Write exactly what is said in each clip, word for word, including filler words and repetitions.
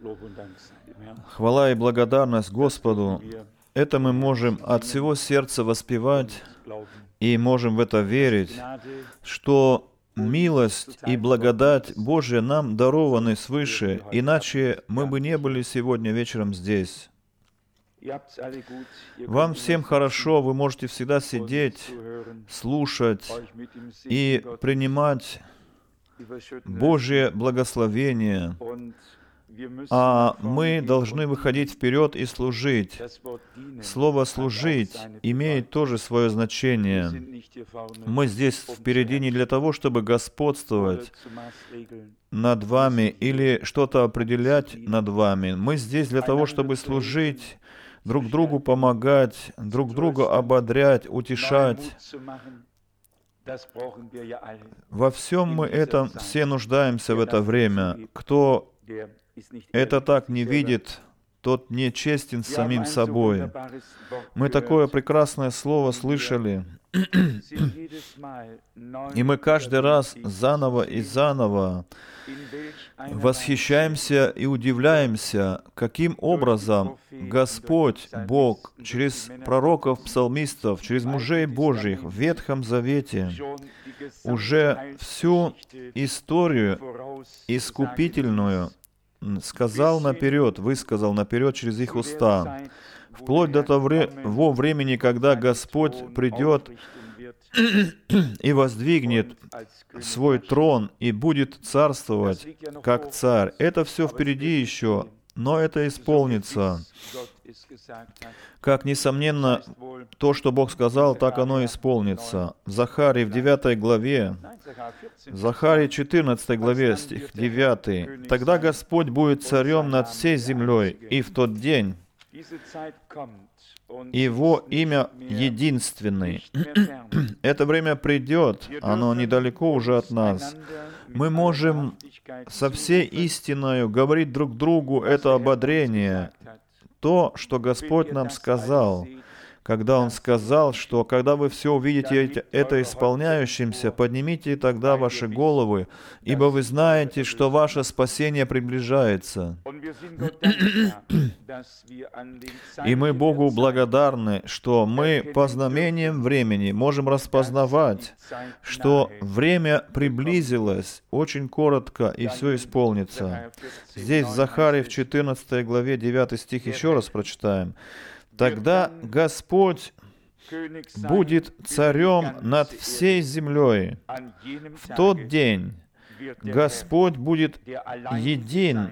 Хвала и благодарность Господу. Это мы можем от всего сердца воспевать и можем в это верить, что милость и благодать Божия нам дарованы свыше, иначе мы бы не были сегодня вечером здесь. Вам всем хорошо, вы можете всегда сидеть, слушать и принимать Божье благословение, а мы должны выходить вперед и служить. Слово «служить» имеет тоже свое значение. Мы здесь впереди не для того, чтобы господствовать над вами или что-то определять над вами. Мы здесь для того, чтобы служить, друг другу помогать, друг друга ободрять, утешать. Во всем мы этом все нуждаемся в это время. Кто это так не видит, тот нечестен с самим собой. Мы такое прекрасное слово слышали, и мы каждый раз заново и заново восхищаемся и удивляемся, каким образом Господь, Бог, через пророков, псалмистов, через мужей Божьих в Ветхом Завете уже всю историю искупительную сказал наперед, высказал наперед через их уста, вплоть до того времени, когда Господь придет и воздвигнет свой трон и будет царствовать как царь. Это все впереди еще, но это исполнится. Как, несомненно, то, что Бог сказал, так оно исполнится. В Захарии в девятой главе, в Захарии четырнадцатой главе, стих девятый. «Тогда Господь будет царем над всей землей, и в тот день Его имя единственный». Это время придет, оно недалеко уже от нас. Мы можем со всей истиною говорить друг другу это ободрение, то, что Господь нам сказал, когда Он сказал, что когда вы все увидите это исполняющимся, поднимите тогда ваши головы, ибо вы знаете, что ваше спасение приближается. И мы Богу благодарны, что мы по знамениям времени можем распознавать, что время приблизилось очень коротко, и все исполнится. Здесь в Захарии в четырнадцатой главе девятый стих еще раз прочитаем. «Тогда Господь будет царем над всей землей. В тот день Господь будет един,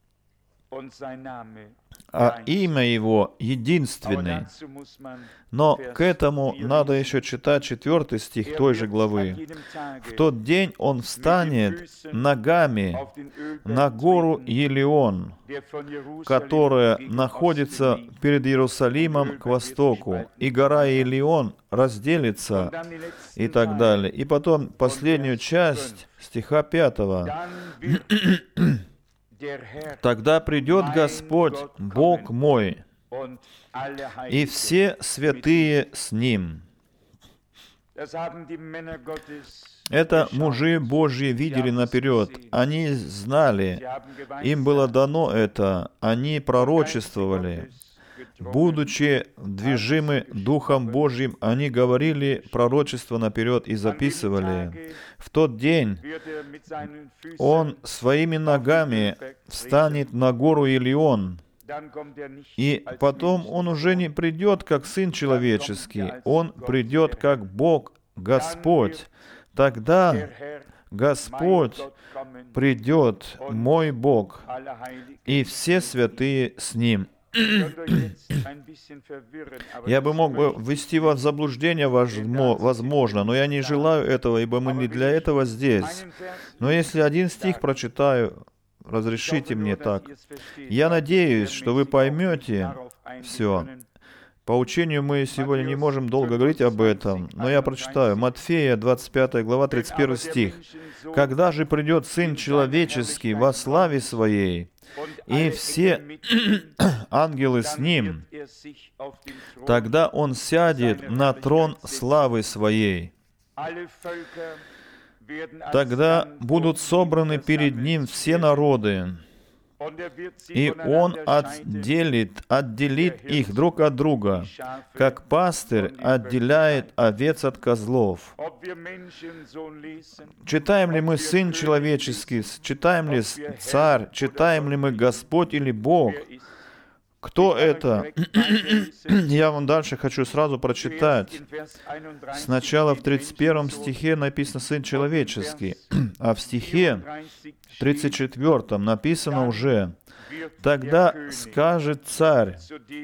а имя Его единственное». Но к этому надо еще читать четвертый стих той же главы. «В тот день Он встанет ногами на гору Елеон, которая находится перед Иерусалимом к востоку, и гора Елеон разделится», и так далее. И потом последнюю часть стиха пятого. «Тогда придет Господь, Бог мой, и все святые с Ним». Это мужи Божьи видели наперед. Они знали, им было дано это, они пророчествовали. Будучи движимы Духом Божьим, они говорили пророчество наперед и записывали. В тот день Он своими ногами встанет на гору Елеон, и потом Он уже не придет как Сын Человеческий, Он придет как Бог, Господь. Тогда Господь придет, мой Бог, и все святые с Ним. Я бы мог бы ввести вас в заблуждение, возможно, но я не желаю этого, ибо мы не для этого здесь. Но если один стих прочитаю, разрешите мне так. Я надеюсь, что вы поймете все. По учению мы сегодня не можем долго говорить об этом, но я прочитаю. Матфея, двадцать пятая глава, тридцать первый стих. «Когда же придет Сын Человеческий во славе Своей, и все ангелы с Ним, тогда Он сядет на трон славы Своей. Тогда будут собраны перед Ним все народы, И Он отделит, отделит их друг от друга, как пастырь отделяет овец от козлов. Читаем ли мы Сын Человеческий, читаем ли Царь, читаем ли мы Господь или Бог? Кто это? Я вам дальше хочу сразу прочитать. Сначала в тридцать первом стихе написано «Сын человеческий», а в стихе тридцать четвёртом написано уже «Тогда скажет царь,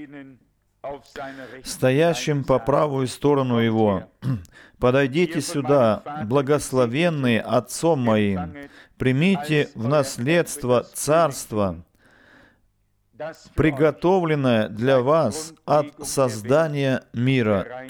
стоящим по правую сторону его, подойдите сюда, благословенные Отцом моим, примите в наследство царство, приготовленное для вас от создания мира».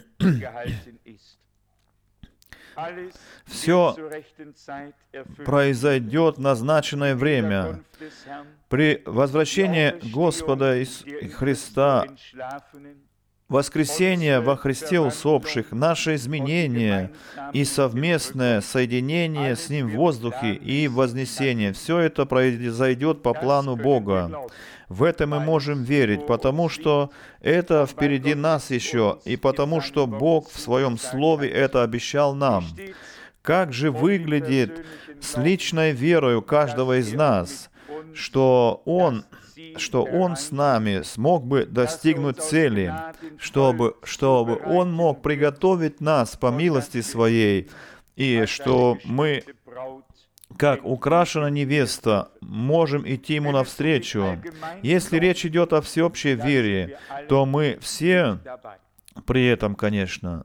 Все произойдет в назначенное время. При возвращении Господа Христа, воскресение во Христе усопших, наше изменение и совместное соединение с Ним в воздухе и вознесение, все это произойдет по плану Бога. В это мы можем верить, потому что это впереди нас еще, и потому что Бог в Своем Слове это обещал нам. Как же выглядит с личной верою каждого из нас, что Он, что Он с нами смог бы достигнуть цели, чтобы, чтобы Он мог приготовить нас по милости Своей, и что мы, как украшенная невеста, можем идти Ему навстречу. Если речь идет о всеобщей вере, то мы все при этом, конечно.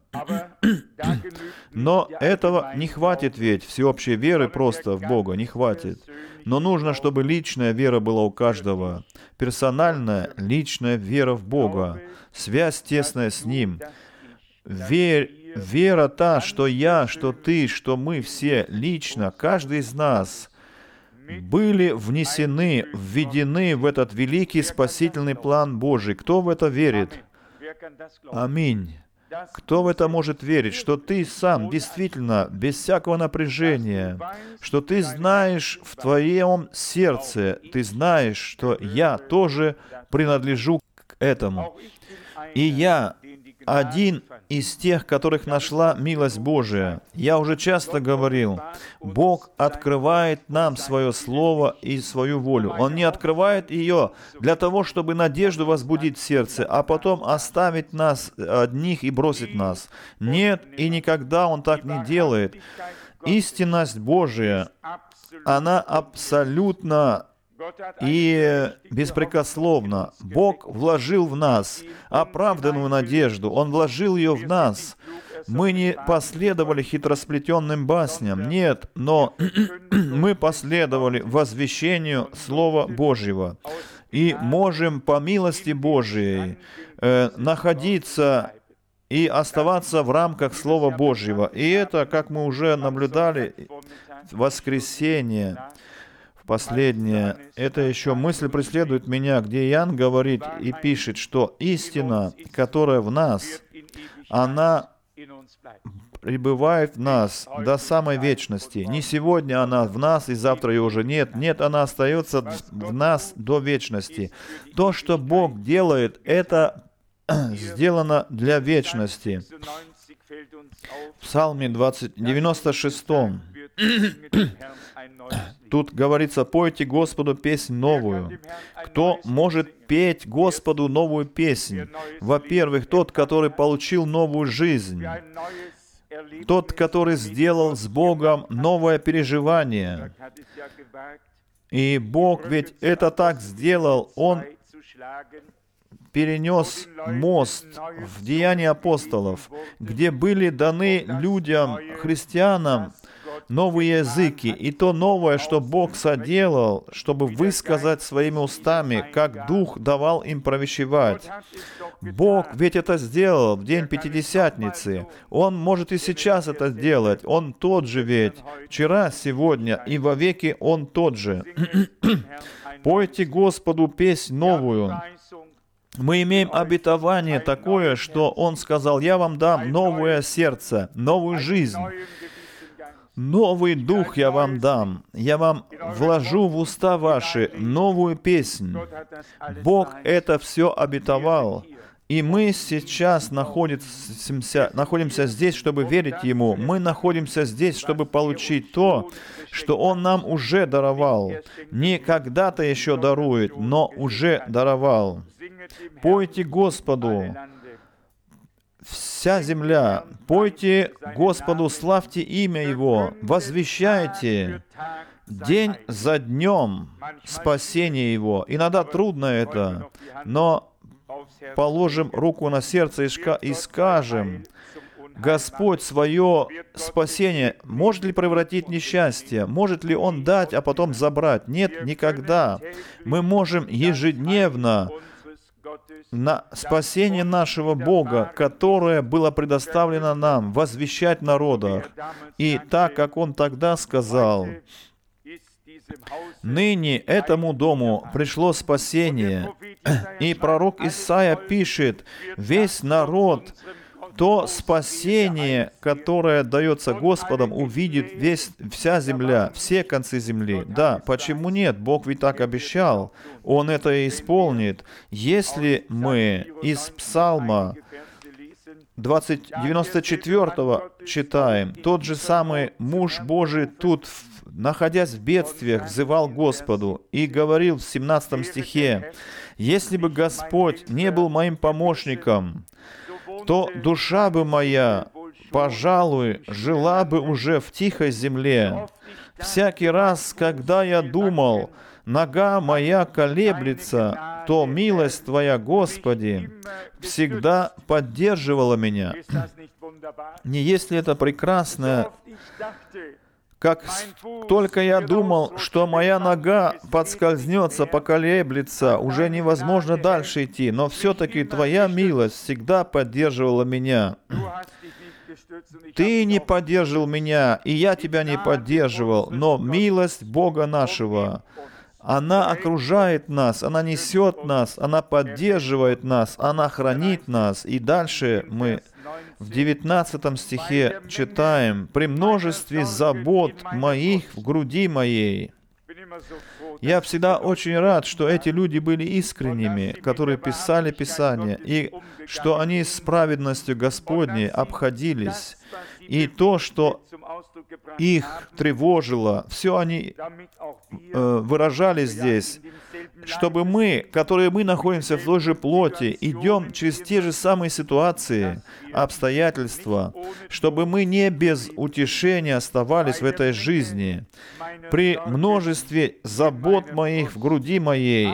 Но этого не хватит ведь, всеобщей веры просто в Бога не хватит. Но нужно, чтобы личная вера была у каждого. Персональная, личная вера в Бога. Связь тесная с Ним. Верь, вера та, что я, что ты, что мы все лично, каждый из нас, были внесены, введены в этот великий спасительный план Божий. Кто в это верит? Аминь. Кто в это может верить, что ты сам действительно, без всякого напряжения, что ты знаешь в твоем сердце, ты знаешь, что я тоже принадлежу к этому. И я один из тех, которых нашла милость Божия. Я уже часто говорил, Бог открывает нам свое слово и свою волю. Он не открывает ее для того, чтобы надежду возбудить в сердце, а потом оставить нас одних и бросить нас. Нет, и никогда Он так не делает. Истинность Божия, она абсолютно и беспрекословно. Бог вложил в нас оправданную надежду. Он вложил ее в нас. Мы не последовали хитросплетенным басням, нет, но мы последовали возвещению Слова Божьего. И можем по милости Божией э, находиться и оставаться в рамках Слова Божьего. И это, как мы уже наблюдали, воскресенье, последнее, это еще мысль преследует меня, где Иоанн говорит и пишет, что истина, которая в нас, она пребывает в нас до самой вечности. Не сегодня она в нас, и завтра ее уже нет. Нет, она остается в нас до вечности. То, что Бог делает, это сделано для вечности. В Псалме девяносто шестом тут говорится: «Пойте Господу песнь новую». Кто может петь Господу новую песнь? Во-первых, тот, который получил новую жизнь. Тот, который сделал с Богом новое переживание. И Бог ведь это так сделал. Он перенес мост в Деяния апостолов, где были даны людям, христианам, новые языки, и то новое, что Бог соделал, чтобы высказать своими устами, как Дух давал им провещевать. Бог ведь это сделал в день Пятидесятницы. Он может и сейчас это сделать. Он тот же ведь, вчера, сегодня и вовеки Он тот же. Пойте Господу песнь новую. Мы имеем обетование такое, что Он сказал: «Я вам дам новое сердце, новую жизнь». Новый дух я вам дам, я вам вложу в уста ваши новую песнь. Бог это все обетовал. И мы сейчас находимся, находимся здесь, чтобы верить Ему. Мы находимся здесь, чтобы получить то, что Он нам уже даровал. Не когда-то еще дарует, но уже даровал. Пойте Господу, вся земля, пойте Господу, славьте имя Его, возвещайте день за днем спасение Его. Иногда трудно это, но положим руку на сердце и скажем: Господь свое спасение может ли превратить в несчастье? Может ли Он дать, а потом забрать? Нет, никогда. Мы можем ежедневно на спасение нашего Бога, которое было предоставлено нам, возвещать народах. И так, как Он тогда сказал: «Ныне этому дому пришло спасение». И пророк Исаия пишет: «Весь народ, то спасение, которое дается Господом, увидит весь, вся земля, все концы земли». Да, почему нет? Бог ведь так обещал. Он это и исполнит. Если мы из Псалма двадцать, девяносто четвёртого читаем, тот же самый муж Божий тут, находясь в бедствиях, взывал Господу и говорил в семнадцатом стихе: «Если бы Господь не был моим помощником, то душа бы моя, пожалуй, жила бы уже в тихой земле. Всякий раз, когда я думал, нога моя колеблется, то милость Твоя, Господи, всегда поддерживала меня». Не есть ли это прекрасно? Как только я думал, что моя нога подскользнется, поколеблется, уже невозможно дальше идти, но все-таки Твоя милость всегда поддерживала меня. Ты не поддерживал меня, и я Тебя не поддерживал, но милость Бога нашего, она окружает нас, она несет нас, она поддерживает нас, она хранит нас. И дальше мы в девятнадцатом стихе читаем: «При множестве забот моих в груди моей». Я всегда очень рад, что эти люди были искренними, которые писали Писание, и что они с праведностью Господней обходились. И то, что их тревожило, все они э, выражали здесь, чтобы мы, которые мы находимся в той же плоти, идем через те же самые ситуации, обстоятельства, чтобы мы не без утешения оставались в этой жизни. При множестве забот моих в груди моей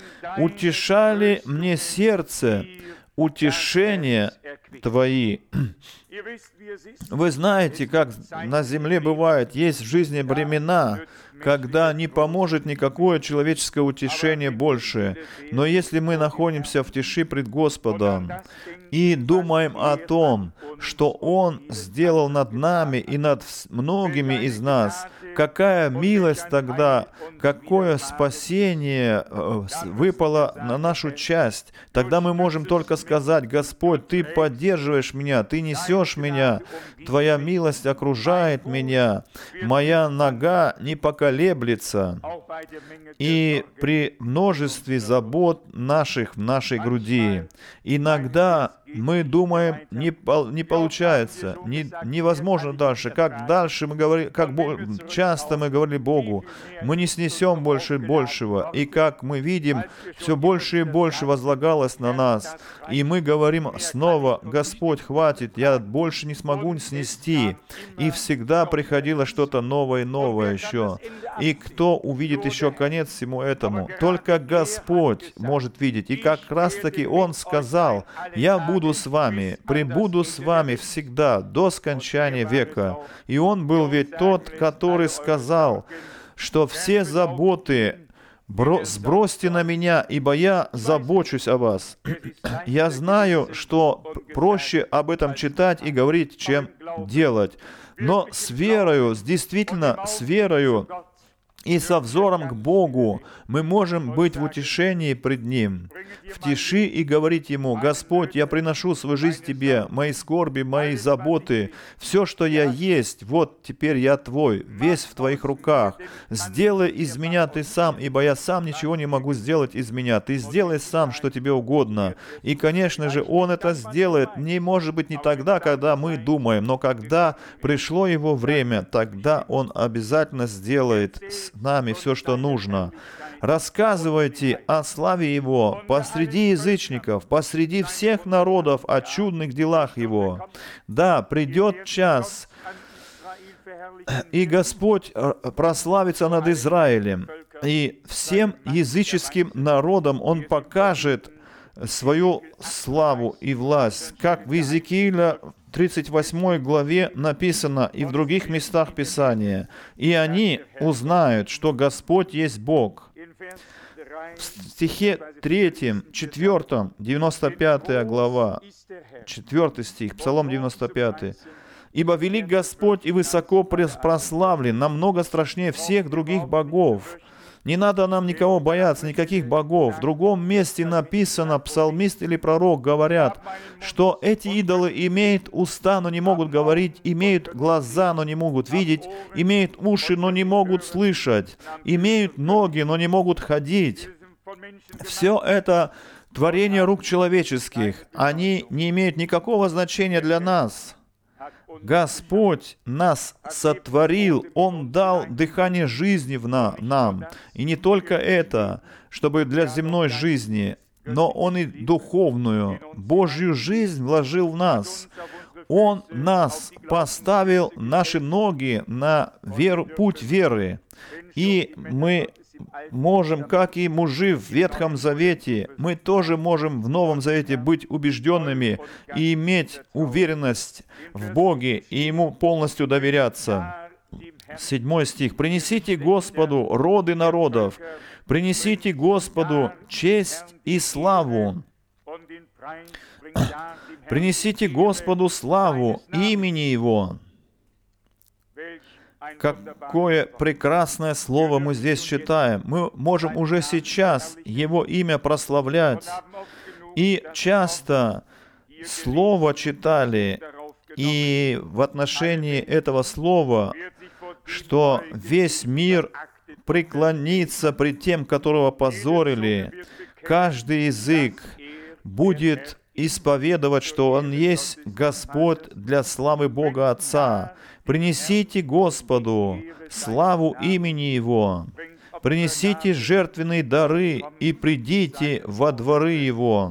утешали мне сердце, утешение Твои. Вы знаете, как на земле бывает, есть в жизни времена, когда не поможет никакое человеческое утешение больше. Но если мы находимся в тиши пред Господом и думаем о том, что Он сделал над нами и над многими из нас, какая милость тогда, какое спасение выпало на нашу часть, тогда мы можем только сказать: Господь, Ты поддерживаешь меня, Ты несешь меня, Твоя милость окружает меня, моя нога не поколеблется. И при множестве забот наших в нашей груди, иногда мы думаем, не, не получается, не, невозможно дальше. Как дальше мы говорили, как часто мы говорили Богу, мы не снесем больше большего. И как мы видим, все больше и больше возлагалось на нас. И мы говорим снова: Господь, хватит, я больше не смогу снести. И всегда приходило что-то новое и новое еще. И кто увидит еще конец всему этому? Только Господь может видеть. И как раз-таки Он сказал: «Я буду с вами, пребуду с вами всегда, до скончания века». И Он был ведь тот, который сказал, что все заботы Бро- сбросьте на меня, ибо я забочусь о вас. Я знаю, что проще об этом читать и говорить, чем делать. Но с верою, с действительно с верою, И со взором к Богу мы можем быть в утешении пред Ним, в тиши и говорить Ему: «Господь, я приношу свою жизнь Тебе, мои скорби, мои заботы, все, что я есть, вот теперь я Твой, весь в Твоих руках. Сделай из меня Ты сам, ибо я сам ничего не могу сделать из меня. Ты сделай сам, что Тебе угодно». И, конечно же, Он это сделает, не может быть не тогда, когда мы думаем, но когда пришло Его время, тогда Он обязательно сделает с нами все, что нужно. Рассказывайте о славе Его посреди язычников, посреди всех народов, о чудных делах Его. Да, придет час, и Господь прославится над Израилем, и всем языческим народам Он покажет свою славу и власть, как в Иезекииля тридцать восьмой главе написано и в других местах Писания. «И они узнают, что Господь есть Бог». В стихе третьем, четвертом, девяносто пятая глава, четвертый стих, Псалом девяносто пятый. «Ибо велик Господь и высоко прославлен, намного страшнее всех других богов». Не надо нам никого бояться, никаких богов. В другом месте написано, псалмист или пророк говорят, что эти идолы имеют уста, но не могут говорить, имеют глаза, но не могут видеть, имеют уши, но не могут слышать, имеют ноги, но не могут ходить. Все это творение рук человеческих. Они не имеют никакого значения для нас. Господь нас сотворил, Он дал дыхание жизни в на, нам. И не только это, чтобы для земной жизни, но Он и духовную, Божью жизнь вложил в нас. Он нас поставил, наши ноги, на веру, путь веры. И мы можем, как и мужи в Ветхом Завете, мы тоже можем в Новом Завете быть убежденными и иметь уверенность в Боге и Ему полностью доверяться. Седьмой стих. «Принесите Господу, роды народов, принесите Господу честь и славу. Принесите Господу славу имени Его». Какое прекрасное слово мы здесь читаем. Мы можем уже сейчас Его имя прославлять. И часто слово читали, и в отношении этого слова, что весь мир преклонится пред тем, которого позорили. Каждый язык будет исповедовать, что Он есть Господь для славы Бога Отца. Принесите Господу славу имени Его. Принесите жертвенные дары и придите во дворы Его.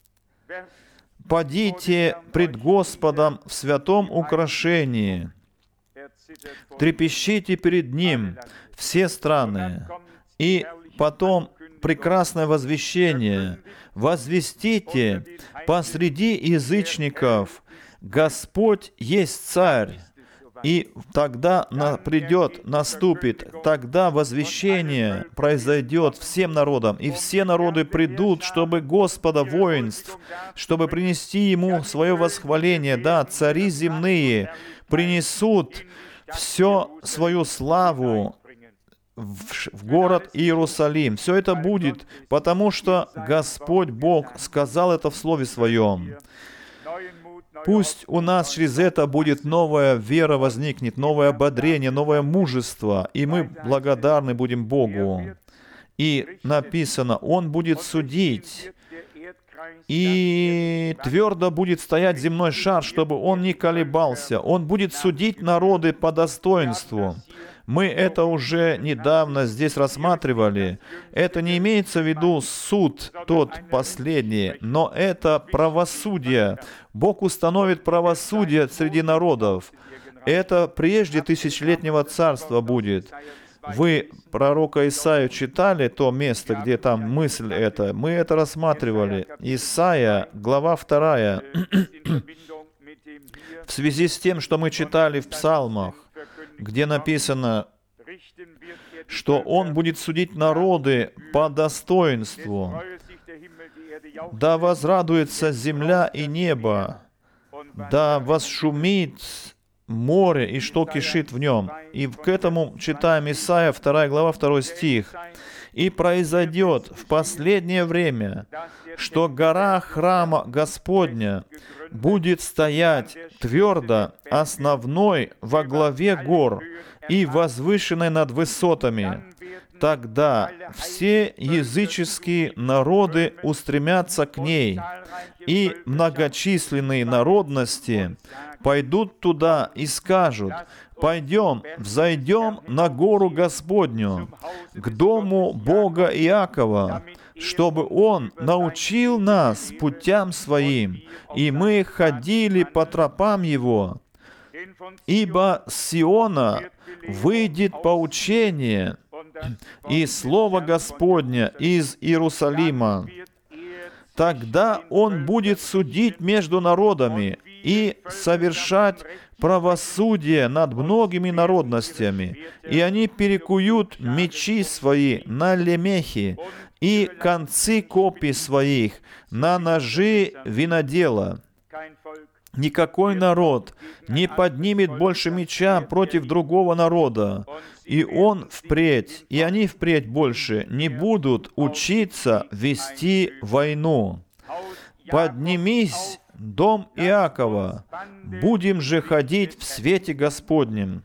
Падите пред Господом в святом украшении. Трепещите перед Ним все страны. И потом прекрасное возвещение. «Возвестите посреди язычников, Господь есть Царь». И тогда на, придет, наступит, тогда возвещение произойдет всем народам, и все народы придут, чтобы Господа воинств, чтобы принести Ему свое восхваление. Да, цари земные принесут все свою славу в, в город Иерусалим. Все это будет, потому что Господь Бог сказал это в Слове Своем. Пусть у нас через это будет новая вера возникнет, новое ободрение, новое мужество, и мы благодарны будем Богу. И написано, Он будет судить, и твердо будет стоять земной шар, чтобы он не колебался. Он будет судить народы по достоинству. Мы это уже недавно здесь рассматривали. Это не имеется в виду суд тот последний, но это правосудие. Бог установит правосудие среди народов. Это прежде тысячелетнего царства будет. Вы пророка Исаию читали то место, где там мысль эта? Мы это рассматривали. Исаия, глава вторая. В связи с тем, что мы читали в Псалмах, где написано, что Он будет судить народы по достоинству. Да возрадуется земля и небо, да восшумит море и что кишит в нем. И к этому читаем Исайя, вторая глава, второй стих. «И произойдет в последнее время, что гора храма Господня будет стоять твердо, основной во главе гор и возвышенной над высотами. Тогда все языческие народы устремятся к ней, и многочисленные народности пойдут туда и скажут: пойдем, взойдем на гору Господню, к дому Бога Иакова, чтобы Он научил нас путям Своим, и мы ходили по тропам Его. Ибо с Сиона выйдет поучение и слово Господня из Иерусалима. Тогда Он будет судить между народами и совершать правосудие над многими народностями, и они перекуют мечи свои на лемехи и концы копий своих на ножи винодела. Никакой народ не поднимет больше меча против другого народа, и он впредь, и они впредь больше не будут учиться вести войну. Поднимись, дом Иакова, будем же ходить в свете Господнем».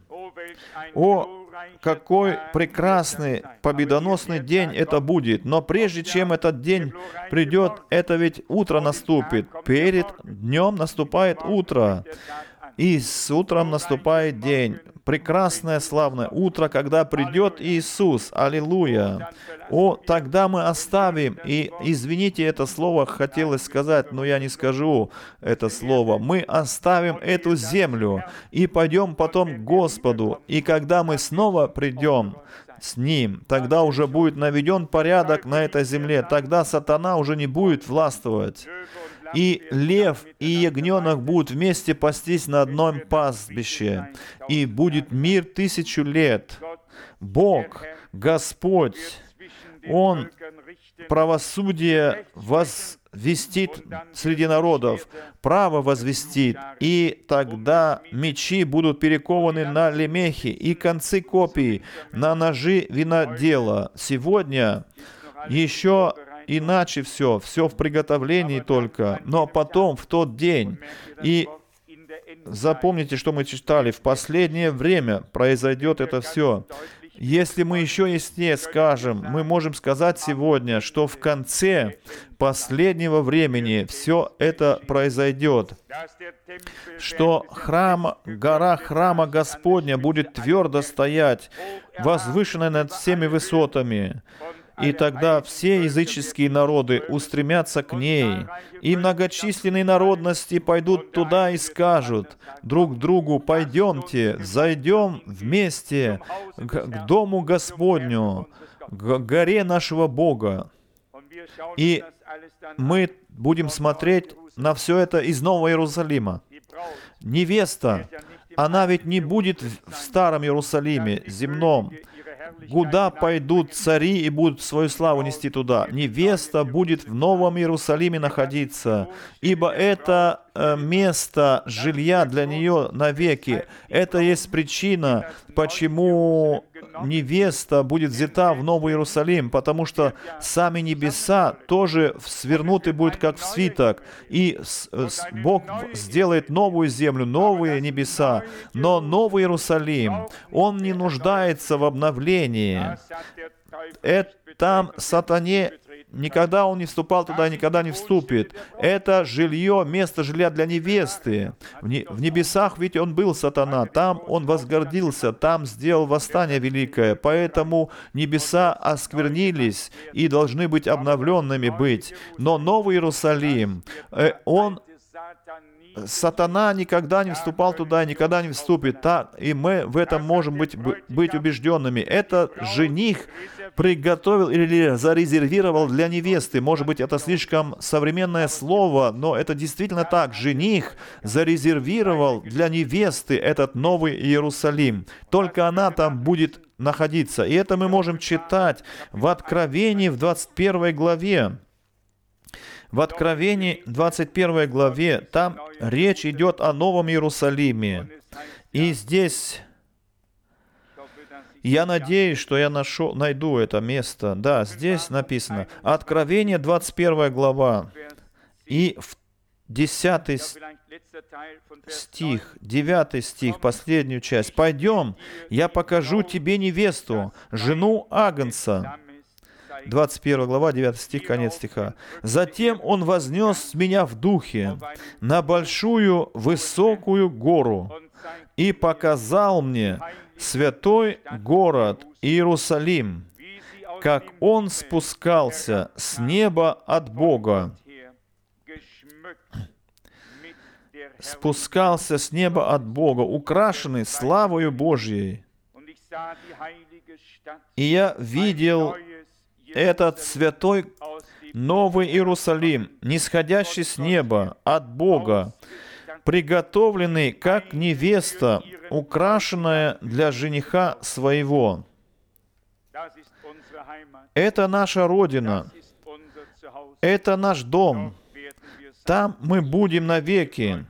О, какой прекрасный, победоносный день это будет! Но прежде чем этот день придет, это ведь утро наступит. Перед днем наступает утро, и с утром наступает день. Прекрасное, славное утро, когда придет Иисус. Аллилуйя! О, тогда мы оставим, и, извините, это слово хотелось сказать, но я не скажу это слово. Мы оставим эту землю и пойдем потом к Господу. И когда мы снова придем с Ним, тогда уже будет наведен порядок на этой земле. Тогда сатана уже не будет властвовать. И лев, и ягненок будут вместе пастись на одном пастбище. И будет мир тысячу лет. Бог, Господь, Он правосудие возвестит среди народов, право возвестит, и тогда мечи будут перекованы на лемехи, и концы копий на ножи винодела. Сегодня еще иначе все, все в приготовлении только, но потом, в тот день, и запомните, что мы читали, в последнее время произойдет это все. Если мы еще яснее скажем, мы можем сказать сегодня, что в конце последнего времени все это произойдет, что храм, гора храма Господня будет твердо стоять, возвышенная над всеми высотами. И тогда все языческие народы устремятся к ней, и многочисленные народности пойдут туда и скажут друг другу: пойдемте, зайдем вместе к, к дому Господню, к горе нашего Бога. И мы будем смотреть на все это из Нового Иерусалима. Невеста, она ведь не будет в Старом Иерусалиме, земном, куда пойдут цари и будут свою славу нести туда. Невеста будет в Новом Иерусалиме находиться, ибо это э, место жилья для нее навеки. Это есть причина, почему невеста будет взята в Новый Иерусалим, потому что сами небеса тоже свернуты будут как в свиток, и с, с, Бог сделает новую землю, новые небеса, но Новый Иерусалим, он не нуждается в обновлении. Это, там сатане никогда он не вступал туда, никогда не вступит. Это жилье, место жилья для невесты. В, не, в небесах ведь он был, сатана. Там он возгордился, там сделал восстание великое. Поэтому небеса осквернились и должны быть обновленными быть. Но Новый Иерусалим, э, он... Сатана никогда не вступал туда, никогда не вступит. Так, и мы в этом можем быть, быть убежденными. Это жених приготовил или зарезервировал для невесты. Может быть, это слишком современное слово, но это действительно так. Жених зарезервировал для невесты этот Новый Иерусалим. Только она там будет находиться. И это мы можем читать в Откровении в двадцать первой главе. В Откровении двадцать первой главе там речь идет о Новом Иерусалиме. И здесь я надеюсь, что я нашел, найду это место. Да, здесь написано. Откровение, двадцать первая глава. И в десятый стих, девятый стих, последнюю часть. «Пойдем, я покажу тебе невесту, жену Агнца». двадцать первая глава, девятый стих, конец стиха. «Затем он вознес меня в духе на большую высокую гору и показал мне святой город Иерусалим, как он спускался с неба от Бога». Спускался с неба от Бога, украшенный славою Божьей. И я видел этот святой Новый Иерусалим, нисходящий с неба от Бога, приготовленный как невеста, украшенная для жениха своего. Это наша Родина, это наш дом. Там мы будем навеки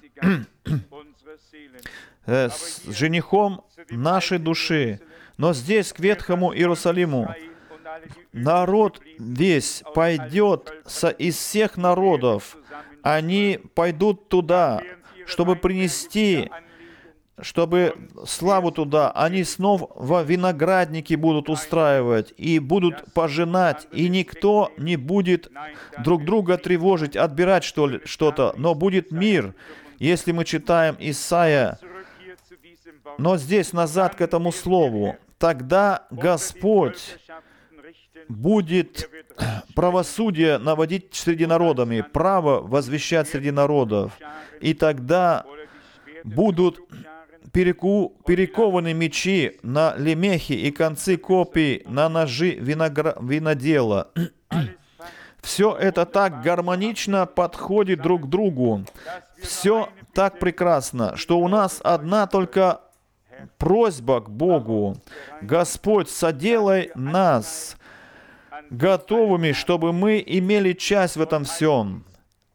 с женихом нашей души. Но здесь, к Ветхому Иерусалиму, народ весь пойдет со, из всех народов. Они пойдут туда, чтобы принести, чтобы славу туда. Они снова виноградники будут устраивать и будут пожинать. И никто не будет друг друга тревожить, отбирать что ли, что-то. Но будет мир, если мы читаем Исайя. Но здесь назад к этому слову. Тогда Господь будет правосудие наводить среди народами, право возвещать среди народов. И тогда будут переку, перекованы мечи на лемехи и концы копий на ножи виногра, винодела. Все это так гармонично подходит друг к другу. Все так прекрасно, что у нас одна только просьба к Богу. Господь, соделай нас готовыми, чтобы мы имели часть в этом всем.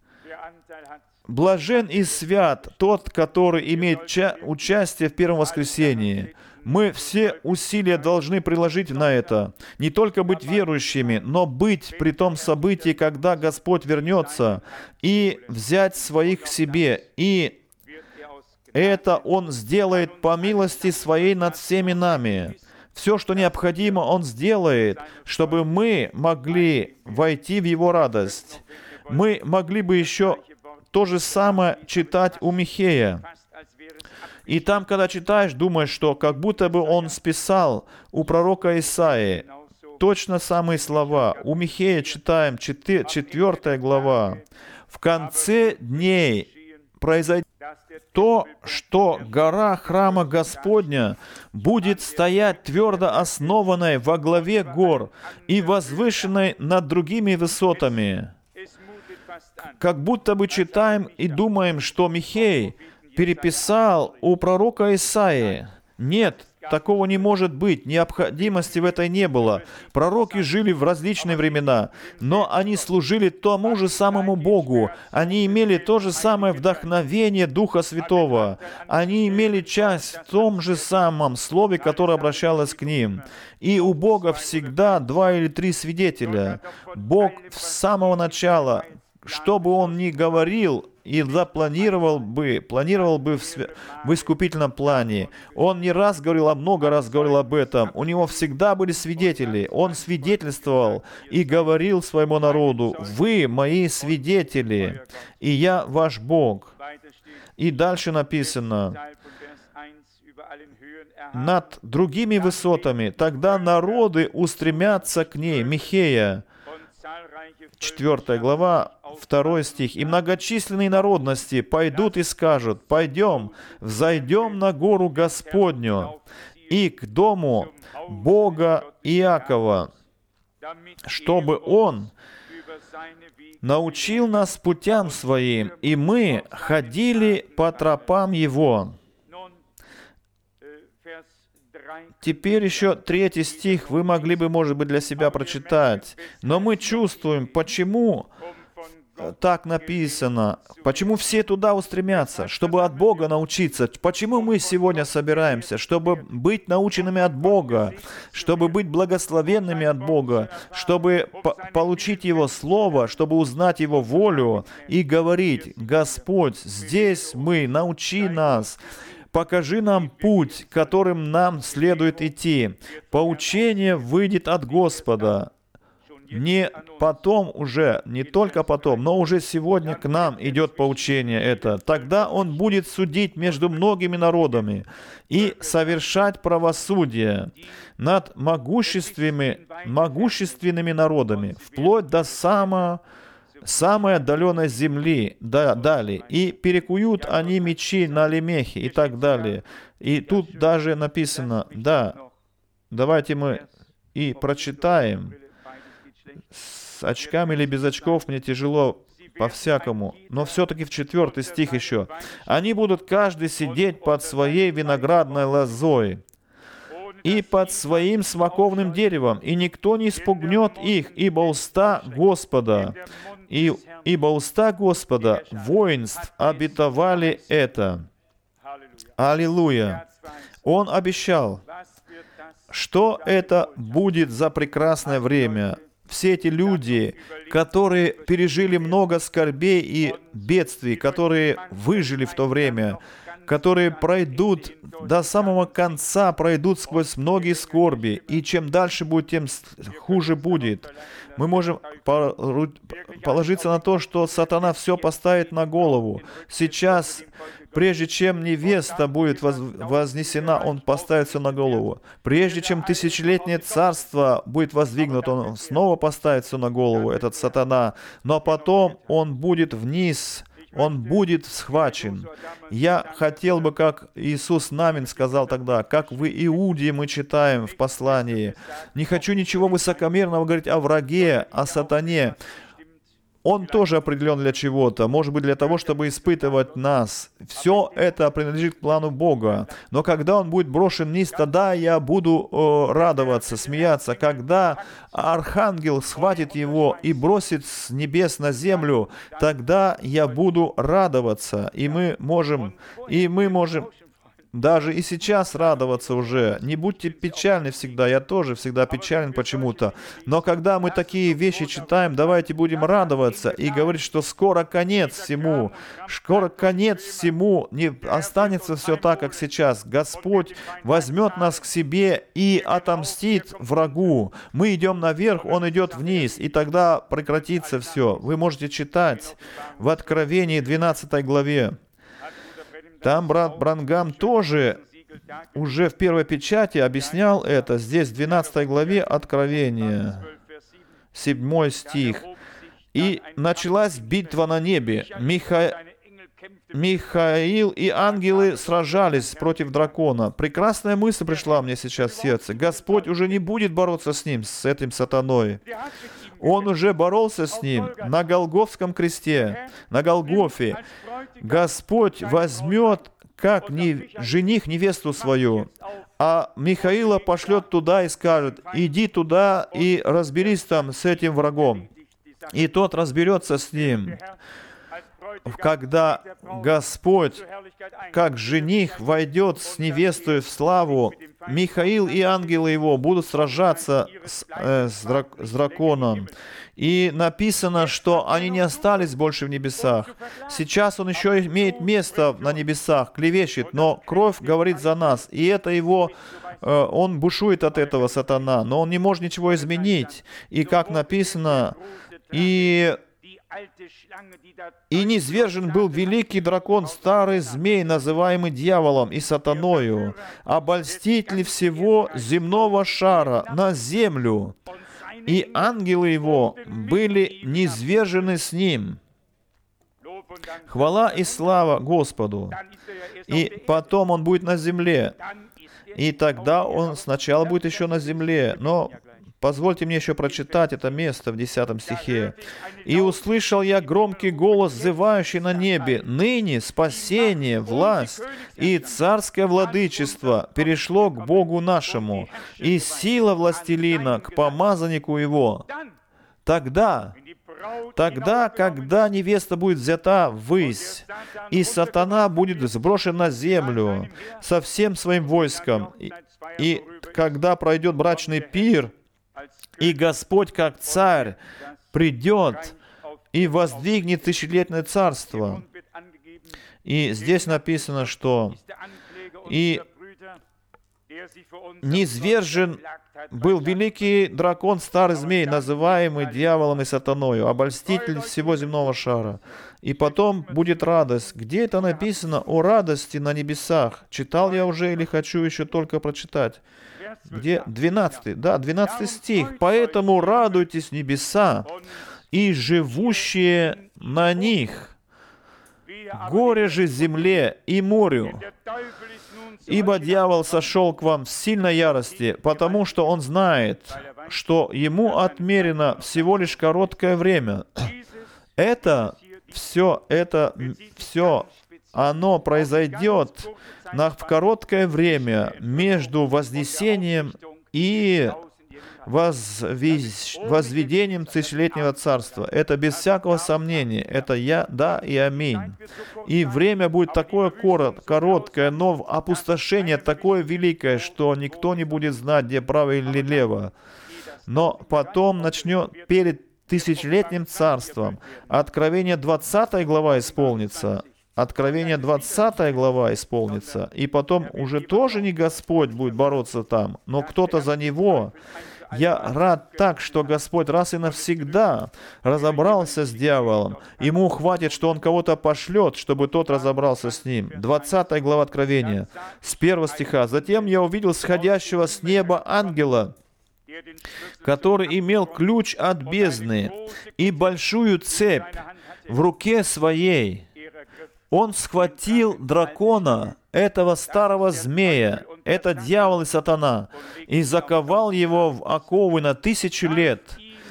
Блажен и свят тот, который имеет ча- участие в первом воскресении. Мы все усилия должны приложить на это. Не только быть верующими, но быть при том событии, когда Господь вернется, и взять своих к себе. И это Он сделает по милости Своей над всеми нами. Все, что необходимо, Он сделает, чтобы мы могли войти в Его радость. Мы могли бы еще то же самое читать у Михея. И там, когда читаешь, думаешь, что как будто бы он списал у пророка Исаии точно самые слова. У Михея читаем четвёртая глава. «В конце дней произойдет то, что гора храма Господня будет стоять твердо основанной во главе гор и возвышенной над другими высотами». Как будто бы читаем и думаем, что Михей переписал у пророка Исаии. Нет, такого не может быть, необходимости в этой не было. Пророки жили в различные времена, но они служили тому же самому Богу. Они имели то же самое вдохновение Духа Святого. Они имели часть в том же самом Слове, которое обращалось к ним. И у Бога всегда два или три свидетеля. Бог с самого начала, что бы Он ни говорил и запланировал бы, планировал бы в, свя- в искупительном плане. Он не раз говорил, а много раз говорил об этом. У Него всегда были свидетели. Он свидетельствовал и говорил своему народу: «Вы мои свидетели, и я ваш Бог». И дальше написано: «Над другими высотами тогда народы устремятся к ней». Михея, четвёртая глава, второй стих. «И многочисленные народности пойдут и скажут: пойдем, взойдем на гору Господню и к дому Бога Иакова, чтобы Он научил нас путям Своим, и мы ходили по тропам Его». Теперь еще третий стих вы могли бы, может быть, для себя прочитать. Но мы чувствуем, почему так написано? Почему все туда устремятся? Чтобы от Бога научиться. Почему мы сегодня собираемся? Чтобы быть наученными от Бога, чтобы быть благословенными от Бога, чтобы по- получить Его Слово, чтобы узнать Его волю и говорить: «Господь, здесь мы, научи нас». Покажи нам путь, которым нам следует идти. Поучение выйдет от Господа. Не потом уже, не только потом, но уже сегодня к нам идет поучение это. Тогда Он будет судить между многими народами и совершать правосудие над могущественными, могущественными народами, вплоть до самого самой отдаленной земли, да, далее, и перекуют они мечи на лемехи и так далее. И тут даже написано, да, давайте мы и прочитаем. С очками или без очков мне тяжело по-всякому, но все-таки в четвертый стих еще. «Они будут каждый сидеть под своей виноградной лозой и под своим смоковным деревом, и никто не спугнет их, ибо уста Господа, и, ибо уста Господа воинств обетовали это». Аллилуйя! Он обещал, что это будет за прекрасное время. Все эти люди, которые пережили много скорбей и бедствий, которые выжили в то время, которые пройдут до самого конца, пройдут сквозь многие скорби, и чем дальше будет, тем хуже будет. Мы можем положиться на то, что сатана все поставит на голову. Сейчас, прежде чем невеста будет вознесена, он поставит все на голову. Прежде чем тысячелетнее царство будет воздвигнуто, он снова поставит все на голову, этот сатана. Но потом он будет вниз, он будет схвачен. Я хотел бы, как Иисус Навин сказал тогда, как в Иуде мы читаем в послании, «Не хочу ничего высокомерного говорить о враге, о сатане». Он тоже определен для чего-то, может быть, для того, чтобы испытывать нас. Все это принадлежит к плану Бога. Но когда он будет брошен вниз, тогда я буду э, радоваться, смеяться. Когда архангел схватит его и бросит с небес на землю, тогда я буду радоваться. И мы можем, и мы можем даже и сейчас радоваться уже. Не будьте печальны всегда. Я тоже всегда печален почему-то. Но когда мы такие вещи читаем, давайте будем радоваться и говорить, что скоро конец всему. Скоро конец всему. Не останется все так, как сейчас. Господь возьмет нас к себе и отомстит врагу. Мы идем наверх, Он идет вниз. И тогда прекратится все. Вы можете читать в Откровении двенадцатой главе. Там брат Брангам тоже уже в первой печати объяснял это. Здесь в двенадцатой главе Откровения, седьмой стих. «И началась битва на небе. Миха... Михаил и ангелы сражались против дракона». Прекрасная мысль пришла мне сейчас в сердце. Господь уже не будет бороться с ним, с этим сатаной. Он уже боролся с ним на Голгофском кресте, на Голгофе. Господь возьмет, как не, жених, невесту свою, а Михаила пошлет туда и скажет: «Иди туда и разберись там с этим врагом». И тот разберется с ним. Когда Господь, как жених, войдет с невестой в славу, Михаил и ангелы его будут сражаться с, э, с, драк, с драконом. И написано, что они не остались больше в небесах. Сейчас он еще имеет место на небесах, клевещет, но кровь говорит за нас. И это его, э, он бушует от этого, сатана, но он не может ничего изменить. И как написано, и... «И низвержен был великий дракон, старый змей, называемый дьяволом и сатаною, обольститель всего земного шара на землю, и ангелы его были низвержены с ним». Хвала и слава Господу. И потом он будет на земле. И тогда он сначала будет еще на земле, но... Позвольте мне еще прочитать это место в десятом стихе. «И услышал я громкий голос, взывающий на небе: ныне спасение, власть и царское владычество перешло к Богу нашему, и сила властелина к помазаннику его». Тогда Тогда, когда невеста будет взята ввысь, и сатана будет сброшен на землю со всем своим войском, и, и когда пройдет брачный пир, и Господь, как царь, придет и воздвигнет тысячелетнее царство. И здесь написано, что и низвержен был великий дракон, старый змей, называемый дьяволом и сатаною, обольститель всего земного шара. И потом будет радость. Где это написано о радости на небесах? Читал я уже или хочу еще только прочитать? Где? двенадцатый. Да, двенадцатый стих. «Поэтому радуйтесь небеса и живущие на них. Горе же земле и морю. Ибо дьявол сошел к вам в сильной ярости, потому что он знает, что ему отмерено всего лишь короткое время». Это все, это все, оно произойдет на, в короткое время между вознесением и возвещ... возведением тысячелетнего царства. Это без всякого сомнения. Это я, да и аминь. И время будет такое корот, короткое, но опустошение такое великое, что никто не будет знать, где право или лево. Но потом начнет перед тысячелетним царством. Откровение двадцатая глава исполнится. Откровение двадцатая глава исполнится. И потом уже тоже не Господь будет бороться там, но кто-то за него. Я рад так, что Господь раз и навсегда разобрался с дьяволом. Ему хватит, что он кого-то пошлет, чтобы тот разобрался с ним. двадцатая глава Откровения, с первого стиха. «Затем я увидел сходящего с неба ангела, который имел ключ от бездны и большую цепь в руке своей. Он схватил дракона, этого старого змея, это дьявол и сатана, и заковал его в оковы на тысячу лет,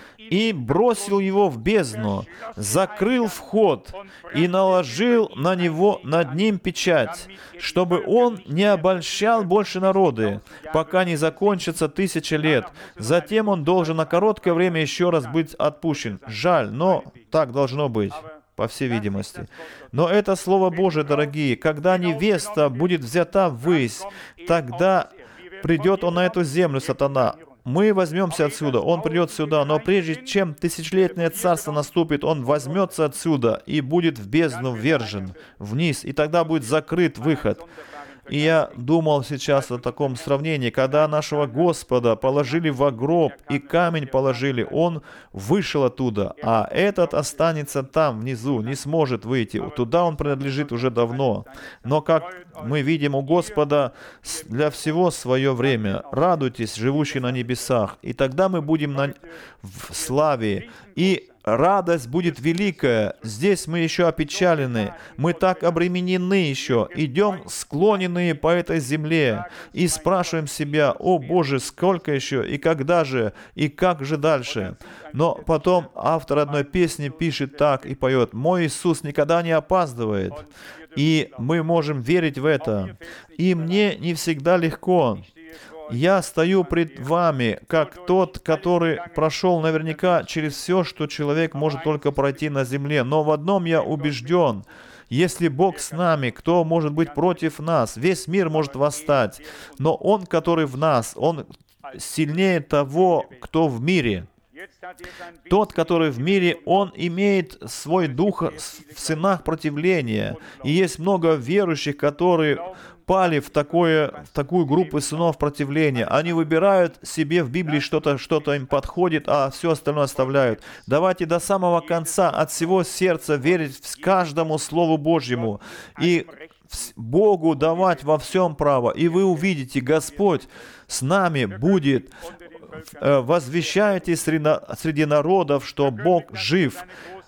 и бросил его в бездну, закрыл вход и наложил на него над ним печать, чтобы он не обольщал больше народы, пока не закончится тысяча лет. Затем он должен на короткое время еще раз быть отпущен. Жаль, но так должно быть, по всей видимости. Но это Слово Божие, дорогие. Когда невеста будет взята ввысь, тогда придет он на эту землю, сатана. Мы возьмемся отсюда, он придет сюда, но прежде чем тысячелетнее царство наступит, он возьмется отсюда и будет в бездну ввержен вниз, и тогда будет закрыт выход. И я думал сейчас о таком сравнении, когда нашего Господа положили в гроб и камень положили, Он вышел оттуда, а этот останется там, внизу, не сможет выйти. Туда он принадлежит уже давно. Но, как мы видим, у Господа для всего свое время. Радуйтесь, живущие на небесах, и тогда мы будем на... в славе. И радость будет великая. Здесь мы еще опечалены. Мы так обременены еще. Идем склоненные по этой земле и спрашиваем себя: «О Боже, сколько еще? И когда же? И как же дальше?» Но потом автор одной песни пишет так и поет: «Мой Иисус никогда не опаздывает». И мы можем верить в это. И мне не всегда легко. Я стою пред вами, как тот, который прошел наверняка через все, что человек может только пройти на земле. Но в одном я убежден: если Бог с нами, кто может быть против нас? Весь мир может восстать. Но Он, который в нас, Он сильнее того, кто в мире. Тот, который в мире, он имеет свой дух в сынах противления. И есть много верующих, которые пали в, такое, в такую группу сынов противления. Они выбирают себе в Библии что-то, что-то им подходит, а все остальное оставляют. Давайте до самого конца от всего сердца верить каждому Слову Божьему и Богу давать во всем право. И вы увидите, Господь с нами будет. Возвещайте среди народов, что Бог жив.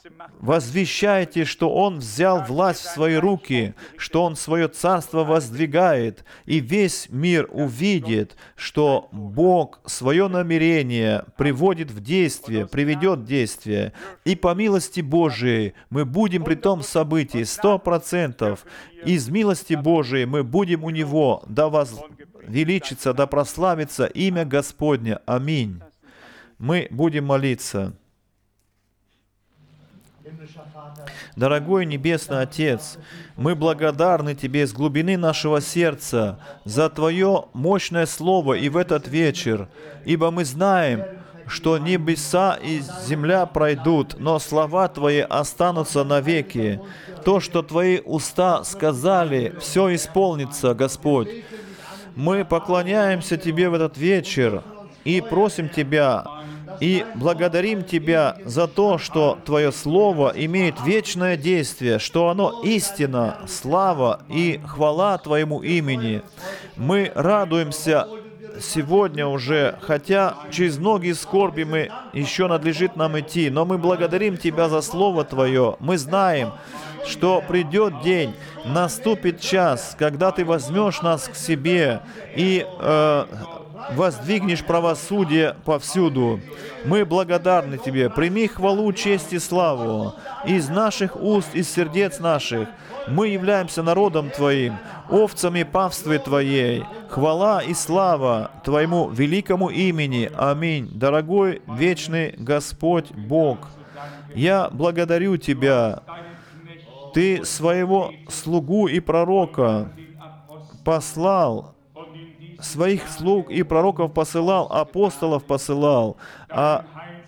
Возвещайте, что Он взял власть в свои руки, что Он свое царство воздвигает, и весь мир увидит, что Бог свое намерение приводит в действие, приведет в действие. И по милости Божией мы будем при том событии сто процентов. Из милости Божией мы будем у Него, да возвеличится, да прославится имя Господне. Аминь. Мы будем молиться. Дорогой Небесный Отец, мы благодарны Тебе с глубины нашего сердца за Твое мощное Слово и в этот вечер, ибо мы знаем, что небеса и земля пройдут, но слова Твои останутся навеки. То, что Твои уста сказали, все исполнится, Господь. Мы поклоняемся Тебе в этот вечер и просим Тебя, и благодарим Тебя за то, что Твое Слово имеет вечное действие, что оно истина, слава и хвала Твоему имени. Мы радуемся сегодня уже, хотя через многие скорби мы еще надлежит нам идти, но мы благодарим Тебя за Слово Твое. Мы знаем, что придет день, наступит час, когда Ты возьмешь нас к себе и э, воздвигнешь правосудие повсюду. Мы благодарны Тебе. Прими хвалу, честь и славу из наших уст, из сердец наших. Мы являемся народом Твоим, овцами паствы Твоей. Хвала и слава Твоему великому имени. Аминь. Дорогой, вечный Господь Бог, я благодарю Тебя. Ты своего слугу и пророка послал, своих слуг и пророков посылал, апостолов посылал, а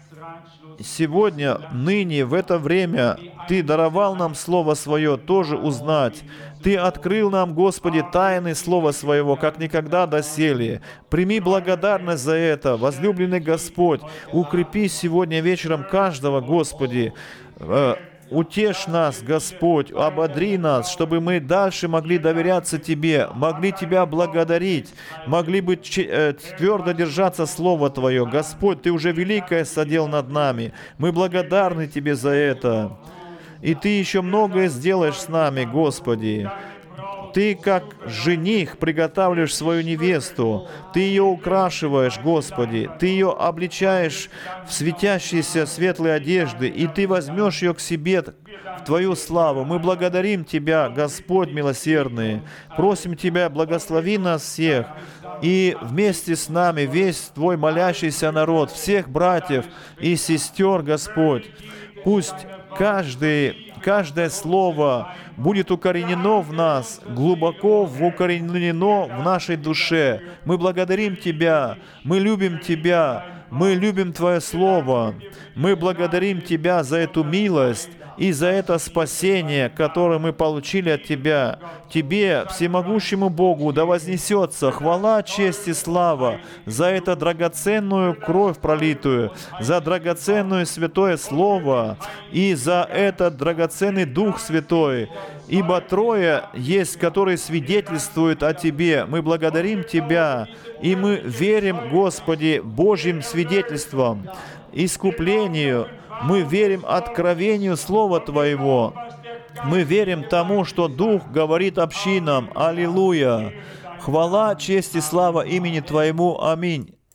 сегодня, ныне, в это время Ты даровал нам Слово Свое тоже узнать. Ты открыл нам, Господи, тайны Слова Своего, как никогда доселе. Прими благодарность за это, возлюбленный Господь. Укрепи сегодня вечером каждого, Господи. Утешь нас, Господь, ободри нас, чтобы мы дальше могли доверяться Тебе, могли Тебя благодарить, могли бы твердо держаться Слова Твое. Господь, Ты уже великое содел над нами. Мы благодарны Тебе за это. И Ты еще многое сделаешь с нами, Господи. Ты, как жених, приготавливаешь свою невесту. Ты ее украшиваешь, Господи. Ты ее обличаешь в светящиеся светлые одежды, и Ты возьмешь ее к себе в Твою славу. Мы благодарим Тебя, Господь милосердный. Просим Тебя, благослови нас всех. И вместе с нами весь Твой молящийся народ, всех братьев и сестер, Господь. Пусть каждый, каждое слово будет укоренено в нас, глубоко укоренено в нашей душе. Мы благодарим Тебя, мы любим Тебя, мы любим Твое Слово. Мы благодарим Тебя за эту милость и за это спасение, которое мы получили от Тебя. Тебе, всемогущему Богу, да вознесется хвала, честь и слава за это драгоценную кровь пролитую, за драгоценное святое Слово и за этот драгоценный Дух Святой. Ибо трое есть, которые свидетельствуют о Тебе. Мы благодарим Тебя, и мы верим, Господи, Божьим свидетельством, искуплению. Мы верим откровению Слова Твоего. Мы верим тому, что Дух говорит общинам. Аллилуйя! Хвала, честь и слава имени Твоему. Аминь.